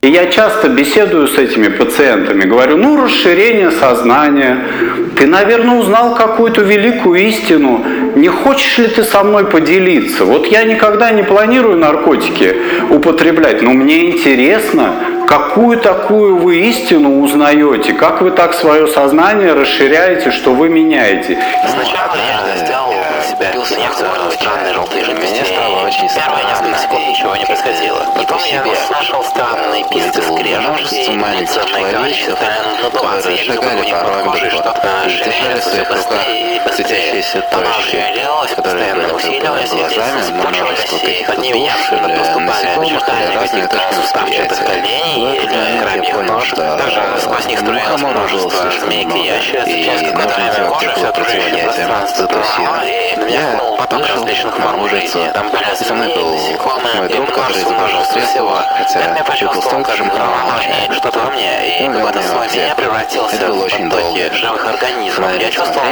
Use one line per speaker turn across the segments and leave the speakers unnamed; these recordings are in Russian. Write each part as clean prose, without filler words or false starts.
И я часто беседую с этими пациентами, говорю, ну, расширение сознания, ты, наверное, узнал какую-то великую истину, не хочешь ли ты со мной поделиться? Вот я никогда не планирую наркотики употреблять, но мне интересно, какую такую вы истину узнаете, как вы так свое сознание расширяете, что вы меняете.
Сначала я сделал себя некоторые странные желтые жидкости. Первые несколько секунд ничего не происходило. Потом я услышал странный писк скрежет, и медицинные говорящие на 20. Я не могу похоже, что шевелится все быстрее и быстрее. Оно шевелилось, постоянно усиливаясь, и спучивались, и под меня поступали очертания каких-то суставчатых коленей или крабьих нож. Также сквозь них струилось множество змейк и ящериц, через какое-то время кожа все окружающее пространство тронуло, и на меня хлынул поток различных форм жизни. Там были змеи, насекомые, и множество всего. Я меня почувствовал, как что-то во мне, и какой-то слой меня превратился в потоки живых организмов. Я чувствовал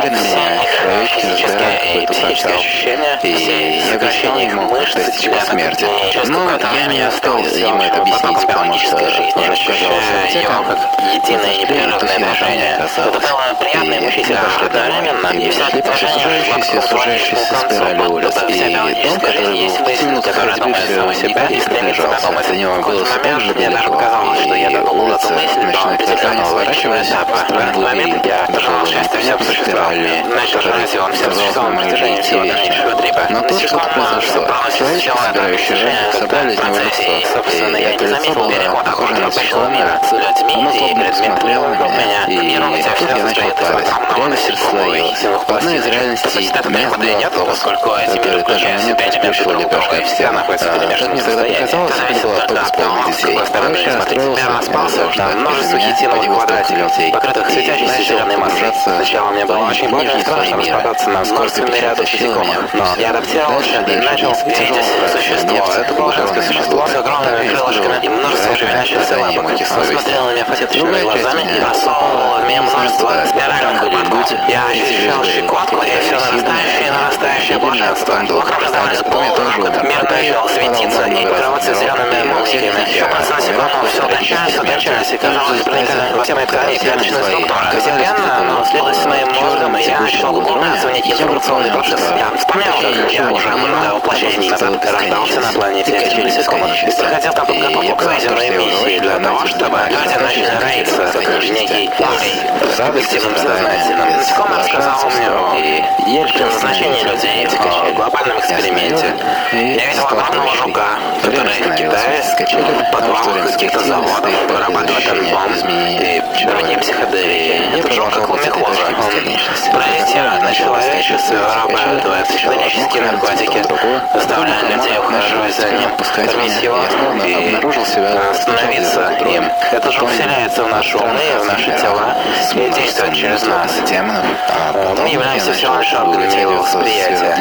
все их физические и психические ощущения, все сокращения их мышц, смерти. Через какое-то время я стал ему это объяснить, биологической жизни, ощущая ее как единое непрерывное движение. Это было приятно и мучительно одновременно, и вся это движение сужающаяся спираль улиц. И дом, который есть мысль, которая думает сама себя и стремится додумать. До него было так же мне даже показалось, что я додумал эту мысль до определенного сворачивания этапа. В этот момент я пожелал счастья всем существам и начал желать вам всем существам протяжении всего дальнейшего трипа.
Но тут что-то произошло. Человек, собирающий жизнь, собрали из него лицо.
Собственно, я не заметил перехода окружающего мира с людьми и предметами вокруг меня. И тут я начал плавать. Реальность расслоилась. Одна из реальностей нет, поскольку эти миры включают в себя элементы друг друга и всегда находятся в перемешанном состоянии. Это зависит от того, с какой стороны смотреть. Мир распался на множество хитиновых квадратиков, покрытых светящейся зеленой массой. Сначала мне было очень больно и страшно распадаться на множественный ряд насекомых, но я адаптировался и начал видеть существо. Это было женское существо с огромными крылышками и множеством шевелящихся лапок. Он смотрел на меня фасеточными глазами и просовывал в меня множество спиральных ободков. Я ощущал щекотку и все нарастающее и нарастающее блаженство. Вокруг раздавались полумрак, мир начал светиться и покрываться зелеными молниями. Щупальца насекомого все утончались, и, казалось, проникали во все мои ткани и клеточные структуры. Постепенно оно слилось с моим мозгом, и я начал углубляться в некий эволюционный процесс. Я вспомнил, как я уже много воплощений назад рождался на планете насекомых и проходил там подготовку к военной миссии для того, чтобы люди начали роиться в некий улей с объективным сознательным. Насекомый рассказал мне о предназначении людей в глобальном эксперименте. Я видел огромного жука, который в Китае в подвалах каких-то заводов вырабатывает альбом и другие психоделии. Это жук как лумихоза. Он проектирует на человечестве, вырабатывает психоделические наркотики, заставляя людей ухаживать за ним, кормить его и становиться им. Этот жук вселяется в наши умы, в наши тела и действует через нас. Мы являемся всего лишь органами его восприятия.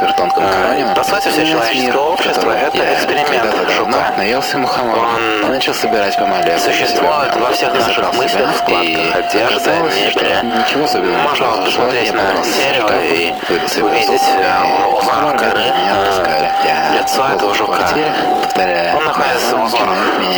По сути, все человеческое общество — это эксперимент жука. Он
начал собирать помале.
Существует во всех наших мыслях, вкладках, одежды, мебели. Можно посмотреть на дерево и увидеть у узора коры лицо этого жука. Он находится в узорах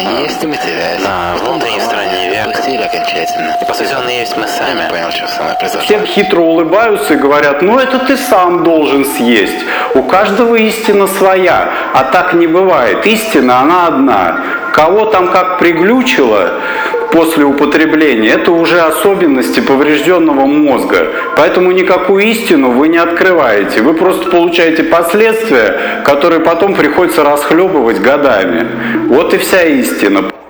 на внутренней стороне века. И по сути он и есть мы сами.
Всем хитро улыбаются и говорят, ну это ты сам должен съесть. У каждого истина своя, а так не бывает. Истина, она одна. Кого там как приглючило после употребления, это уже особенности поврежденного мозга. Поэтому никакую истину вы не открываете. Вы просто получаете последствия, которые потом приходится расхлебывать годами. Вот и вся истина.